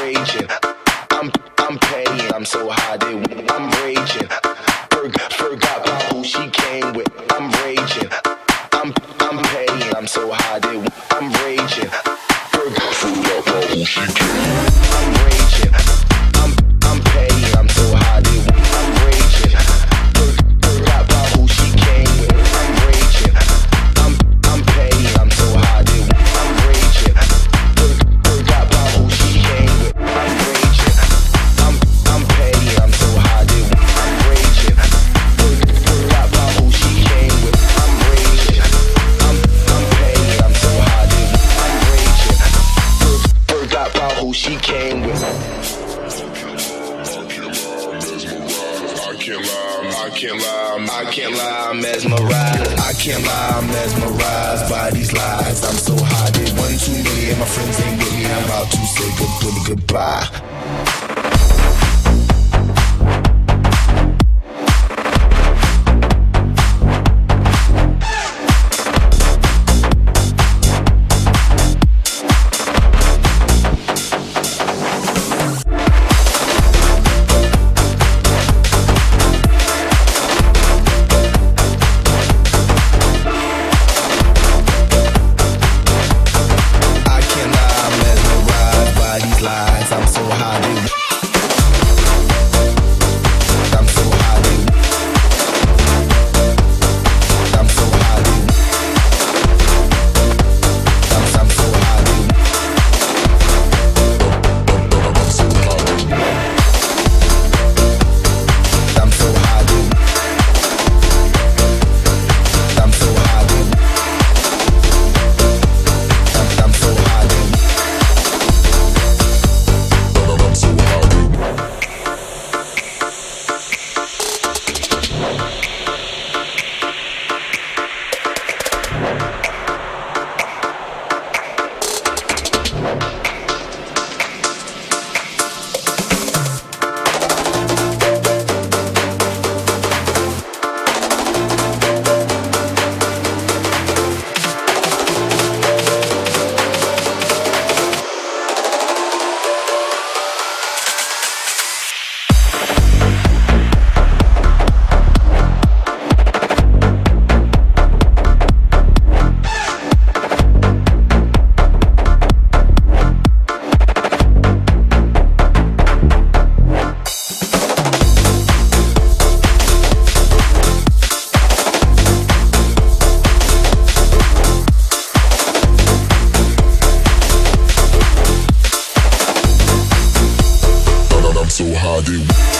raging. I'm paying, I'm so high, I'm raging. Forgot about who she came with. I'm raging. I'm paying, I'm so high, I'm raging. Forgot about who she came with. I'm raging. I'm paying, I'm so high, I'm raging. Forgot about who she came with. I'm raging. I'm paying, I'm so high, I'm raging. Forgot about who she came with. I'm raging. I'm paying, I'm so high, I'm raging. Forgot about who she came with. I'm raging. I'm paying, I'm so high, I'm raging. Forgot about who she came with. I can't lie, I'm mesmerized. I can't lie, I'm mesmerized by these lies. I'm so high, they one too many, and my friends ain't with me. I'm about to say goodbye. So hard